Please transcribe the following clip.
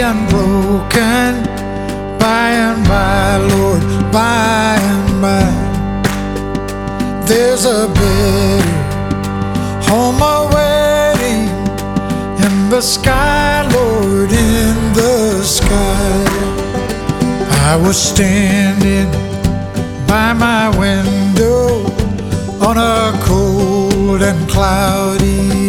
and broken. By and by, Lord, by and by, there's a better home awaiting in the sky, Lord, in the sky. I was standing by my window on a cold and cloudy